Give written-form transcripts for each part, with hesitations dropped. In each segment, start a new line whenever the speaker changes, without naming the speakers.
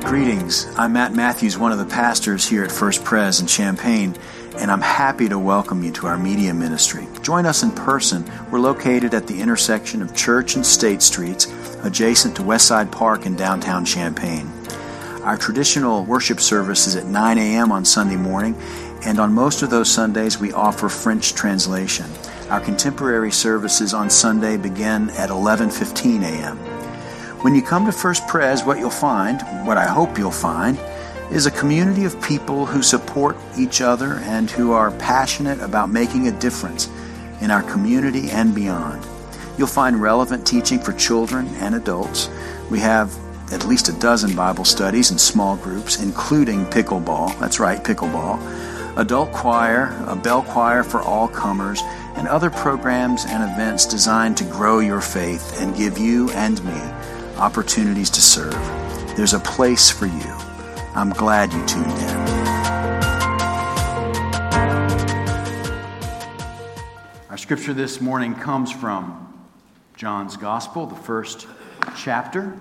Greetings. I'm Matt Matthews, one of the pastors here at First Pres in Champaign, and I'm happy to welcome you to our media ministry. Join us in person. We're located at the intersection of Church and State Streets, adjacent to Westside Park in downtown Champaign. Our traditional worship service is at 9 a.m. on Sunday morning, and on most of those Sundays we offer French translation. Our contemporary services on Sunday begin at 11:15 a.m. When you come to First Pres, what I hope you'll find, is a community of people who support each other and who are passionate about making a difference in our community and beyond. You'll find relevant teaching for children and adults. We have at least a dozen Bible studies in small groups, including pickleball. That's right, pickleball. Adult choir, a bell choir for all comers, and other programs and events designed to grow your faith and give you and me opportunities to serve. There's a place for you. I'm glad you tuned in. Our scripture this morning comes from John's Gospel, the first chapter.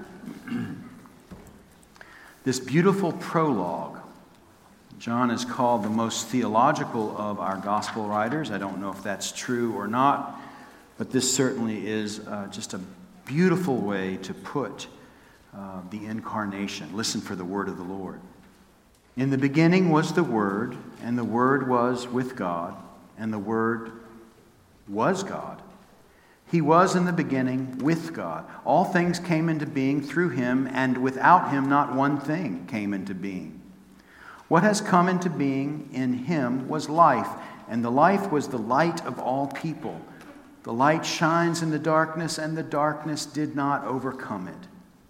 This beautiful prologue. John is called the most theological of our gospel writers. I don't know if that's true or not, but this certainly is just a beautiful way to put the incarnation. Listen for the word of the Lord. In the beginning was the Word, and the Word was with God, and the Word was God. He was in the beginning with God. All things came into being through him, and without him not one thing came into being. What has come into being in him was life, and the life was the light of all people. The light shines in the darkness, and the darkness did not overcome it.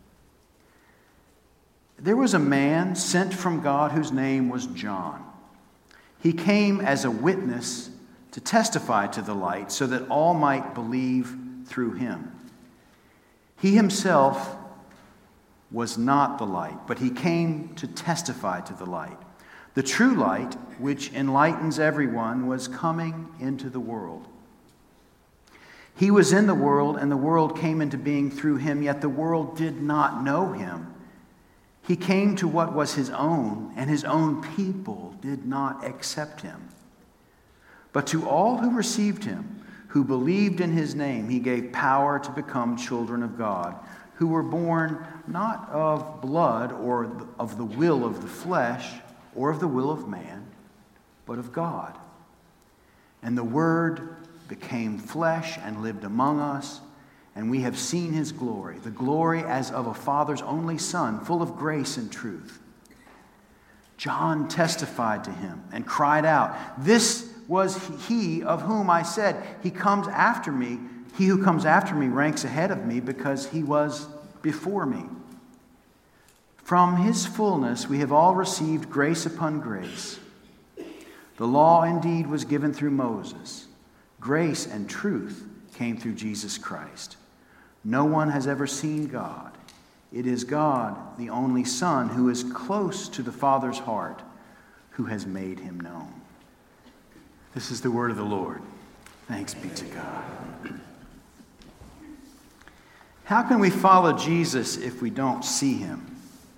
There was a man sent from God whose name was John. He came as a witness to testify to the light, so that all might believe through him. He himself was not the light, but he came to testify to the light. The true light, which enlightens everyone, was coming into the world. He was in the world, and the world came into being through him, yet the world did not know him. He came to what was his own, and his own people did not accept him. But to all who received him, who believed in his name, he gave power to become children of God, who were born not of blood or of the will of the flesh or of the will of man, but of God. And the Word became flesh and lived among us, and we have seen his glory, the glory as of a Father's only Son, full of grace and truth. John testified to him and cried out, "This was he of whom I said, he who comes after me ranks ahead of me because he was before me." From his fullness we have all received grace upon grace. The law indeed was given through Moses. Grace and truth came through Jesus Christ. No one has ever seen God. It is God, the only Son, who is close to the Father's heart, who has made him known. This is the word of the Lord. Thanks be to God. How can we follow Jesus if we don't see him?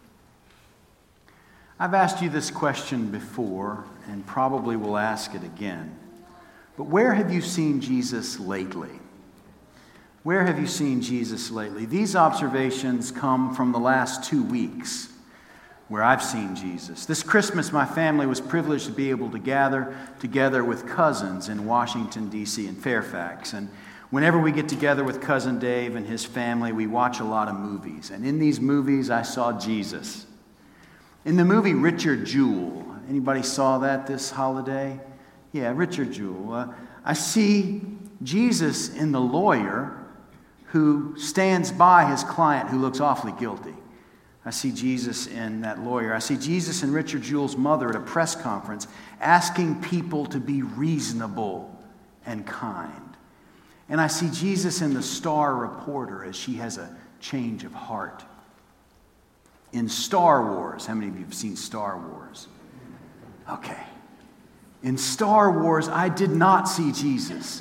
I've asked you this question before and probably will ask it again. But where have you seen Jesus lately? Where have you seen Jesus lately? These observations come from the last 2 weeks where I've seen Jesus. This Christmas, my family was privileged to be able to gather together with cousins in Washington, D.C. and Fairfax. And whenever we get together with Cousin Dave and his family, we watch a lot of movies. And in these movies, I saw Jesus. In the movie Richard Jewell, anybody saw that this holiday? Yeah, Richard Jewell. I see Jesus in the lawyer who stands by his client who looks awfully guilty. I see Jesus in that lawyer. I see Jesus and Richard Jewell's mother at a press conference asking people to be reasonable and kind. And I see Jesus in the Star reporter as she has a change of heart. In Star Wars, how many of you have seen Star Wars? Okay. In Star Wars, I did not see Jesus.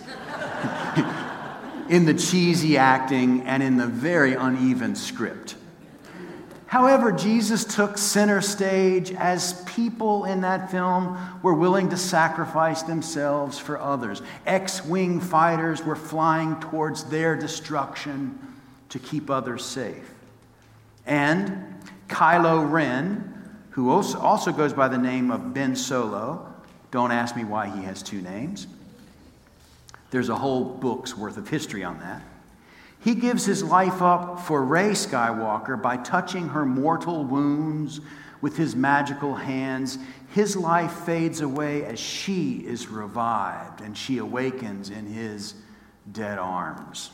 In the cheesy acting and in the very uneven script. However, Jesus took center stage as people in that film were willing to sacrifice themselves for others. X-wing fighters were flying towards their destruction to keep others safe. And Kylo Ren, who also goes by the name of Ben Solo, don't ask me why he has two names. There's a whole book's worth of history on that. He gives his life up for Rey Skywalker by touching her mortal wounds with his magical hands. His life fades away as she is revived and she awakens in his dead arms.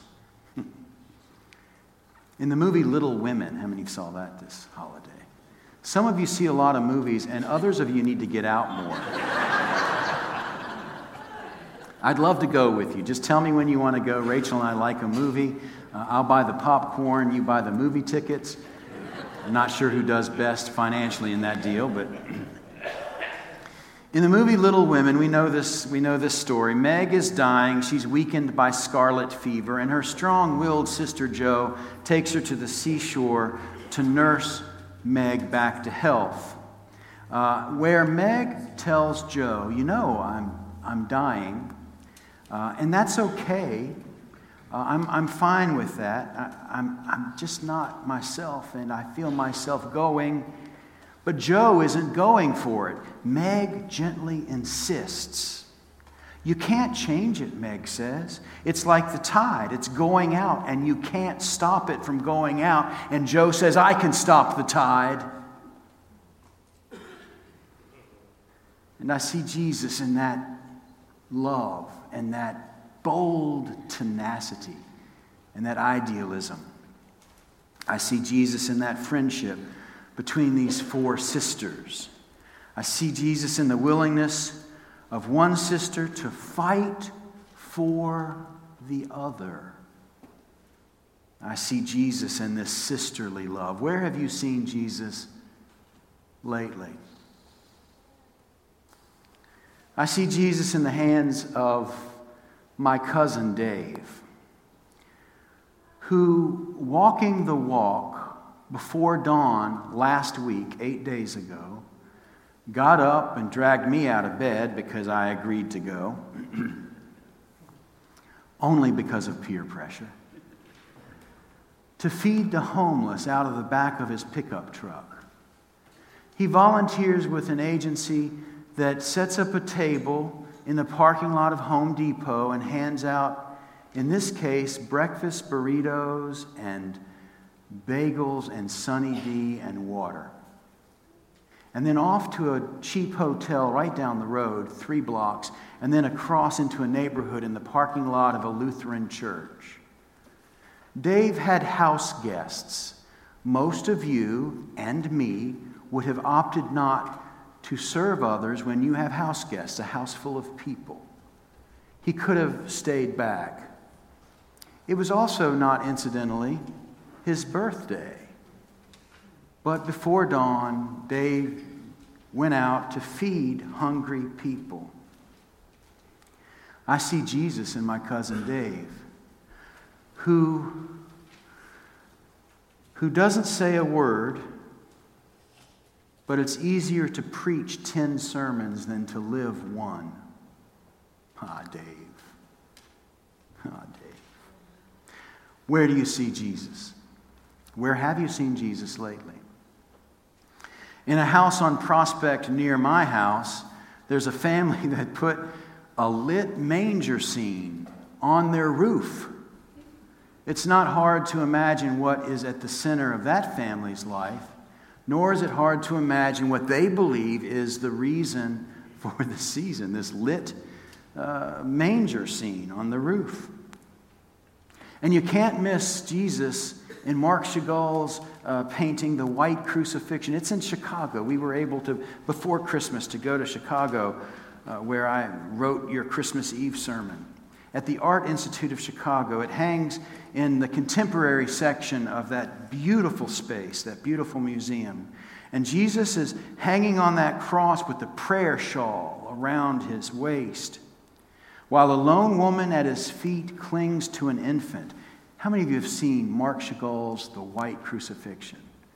In the movie Little Women, how many saw that this holiday? Some of you see a lot of movies, and others of you need to get out more. I'd love to go with you. Just tell me when you want to go. Rachel and I like a movie. I'll buy the popcorn, you buy the movie tickets. I'm not sure who does best financially in that deal, but in the movie Little Women, we know this story. Meg is dying. She's weakened by scarlet fever, and her strong-willed sister Jo takes her to the seashore to nurse Meg back to health. Where Meg tells Jo, I'm dying. And that's okay. I'm fine with that. I'm just not myself, and I feel myself going. But Jo isn't going for it. Meg gently insists. You can't change it, Meg says. It's like the tide. It's going out, and you can't stop it from going out. And Jo says, I can stop the tide. And I see Jesus in that love and that bold tenacity and that idealism. I see Jesus in that friendship between these four sisters. I see Jesus in the willingness of one sister to fight for the other. I see Jesus in this sisterly love. Where have you seen Jesus lately? I see Jesus in the hands of my cousin Dave, who, walking the walk before dawn last week, 8 days ago, got up and dragged me out of bed because I agreed to go, only because of peer pressure, to feed the homeless out of the back of his pickup truck. He volunteers with an agency that sets up a table in the parking lot of Home Depot and hands out, in this case, breakfast burritos and bagels and Sunny D and water. And then off to a cheap hotel right down the road, 3 blocks, and then across into a neighborhood in the parking lot of a Lutheran church. Dave had house guests. Most of you and me would have opted not to serve others when you have house guests, a house full of people. He could have stayed back. It was also, not incidentally, his birthday. But before dawn, Dave went out to feed hungry people. I see Jesus in my cousin Dave, who doesn't say a word, but it's easier to preach 10 sermons than to live one. Dave. Dave. Where do you see Jesus? Where have you seen Jesus lately? In a house on Prospect near my house, there's a family that put a lit manger scene on their roof. It's not hard to imagine what is at the center of that family's life, nor is it hard to imagine what they believe is the reason for the season, this lit manger scene on the roof. And you can't miss Jesus in Marc Chagall's painting, The White Crucifixion. It's in Chicago. We were able to, before Christmas, to go to Chicago, where I wrote your Christmas Eve sermon. At the Art Institute of Chicago, it hangs in the contemporary section of that beautiful space, that beautiful museum. And Jesus is hanging on that cross with the prayer shawl around his waist, while a lone woman at his feet clings to an infant. How many of you have seen Marc Chagall's The White Crucifixion?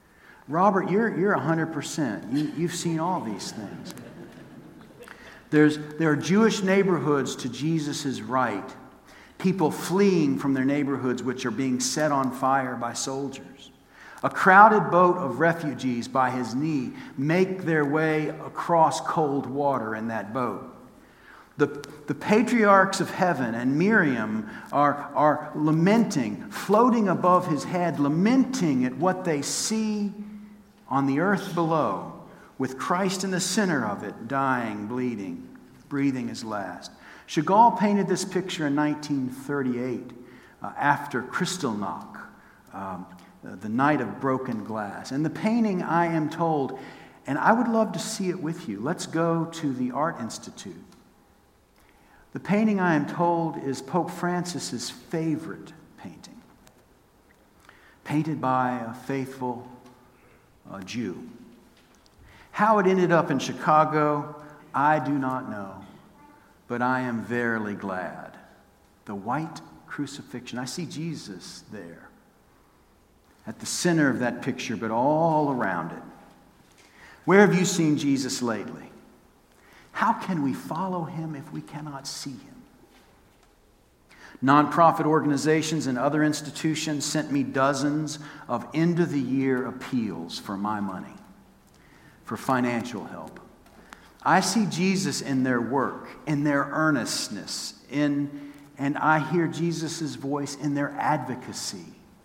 Robert, you're 100%. You've seen all these things. There are Jewish neighborhoods to Jesus' right. People fleeing from their neighborhoods which are being set on fire by soldiers. A crowded boat of refugees by his knee make their way across cold water in that boat. The patriarchs of heaven and Miriam are lamenting, floating above his head, lamenting at what they see on the earth below, with Christ in the center of it, dying, bleeding, breathing his last. Chagall painted this picture in 1938 after Kristallnacht, the night of broken glass. And the painting, I am told, and I would love to see it with you. Let's go to the Art Institute. The painting, I am told, is Pope Francis's favorite painting, painted by a faithful Jew. How it ended up in Chicago, I do not know, but I am verily glad. The white crucifixion, I see Jesus there at the center of that picture, but all around it. Where have you seen Jesus lately? How can we follow him if we cannot see him? Nonprofit organizations and other institutions sent me dozens of end-of-the-year appeals for my money, for financial help. I see Jesus in their work, in their earnestness, and I hear Jesus' voice in their advocacy.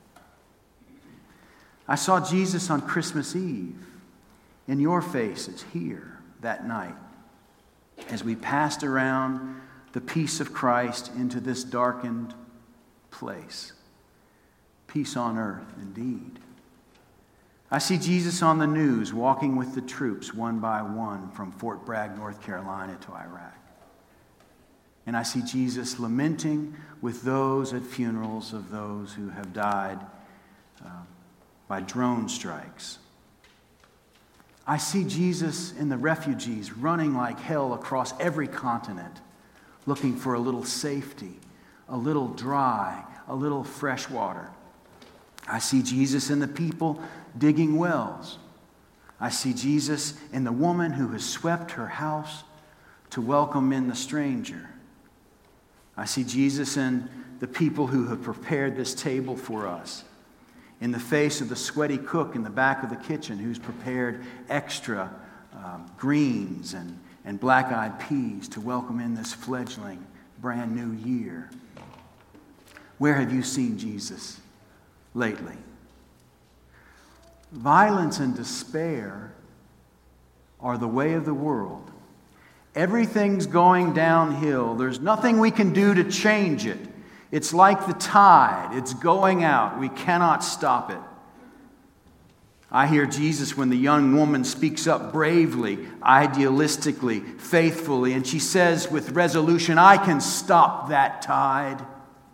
I saw Jesus on Christmas Eve in your faces here that night as we passed around the peace of Christ into this darkened place. Peace on earth, indeed. I see Jesus on the news walking with the troops one by one from Fort Bragg, North Carolina to Iraq. And I see Jesus lamenting with those at funerals of those who have died by drone strikes. I see Jesus in the refugees running like hell across every continent, looking for a little safety, a little dry, a little fresh water. I see Jesus in the people digging wells. I see Jesus in the woman who has swept her house to welcome in the stranger. I see Jesus in the people who have prepared this table for us, in the face of the sweaty cook in the back of the kitchen who's prepared extra greens and black-eyed peas to welcome in this fledgling brand new year. Where have you seen Jesus lately? Violence and despair are the way of the world. Everything's going downhill. There's nothing we can do to change it. It's like the tide. It's going out. We cannot stop it. I hear Jesus when the young woman speaks up bravely, idealistically, faithfully, and she says with resolution, I can stop that tide.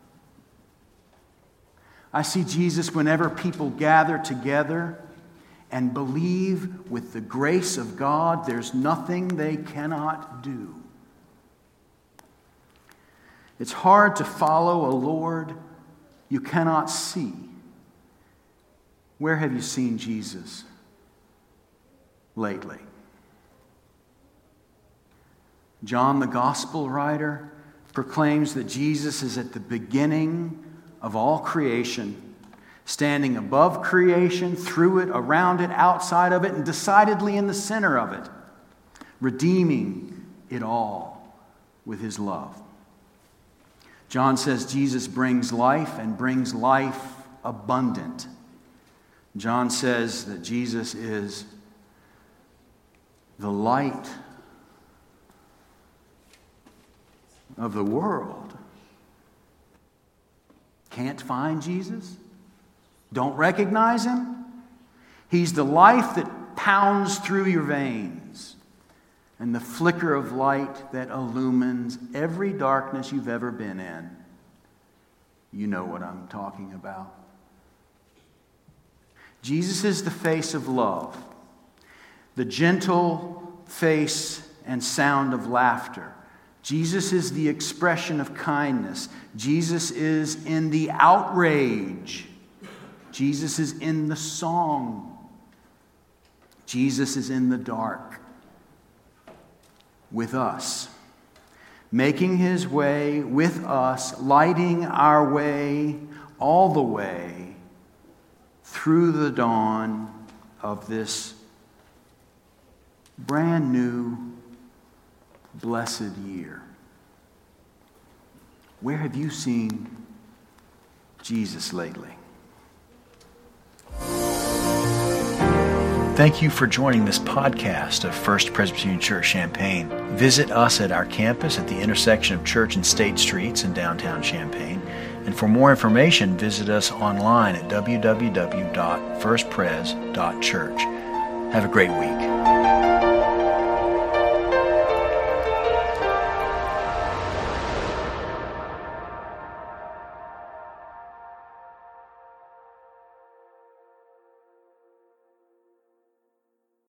I see Jesus whenever people gather together and believe with the grace of God there's nothing they cannot do. It's hard to follow a Lord you cannot see. Where have you seen Jesus lately? John, the gospel writer, proclaims that Jesus is at the beginning of all creation, standing above creation, through it, around it, outside of it, and decidedly in the center of it, redeeming it all with his love. John says Jesus brings life and brings life abundant. John says that Jesus is the light of the world. Can't find Jesus? Don't recognize him? He's the life that pounds through your veins and the flicker of light that illumines every darkness you've ever been in. You know what I'm talking about. Jesus is the face of love, the gentle face and sound of laughter. Jesus is the expression of kindness. Jesus is in the outrage. Jesus is in the song. Jesus is in the dark with us, making his way with us, lighting our way all the way through the dawn of this brand new, blessed year. Where have you seen Jesus lately? Thank you for joining this podcast of First Presbyterian Church Champaign. Visit us at our campus at the intersection of Church and State Streets in downtown Champaign. And for more information, visit us online at www.firstpres.church. Have a great week.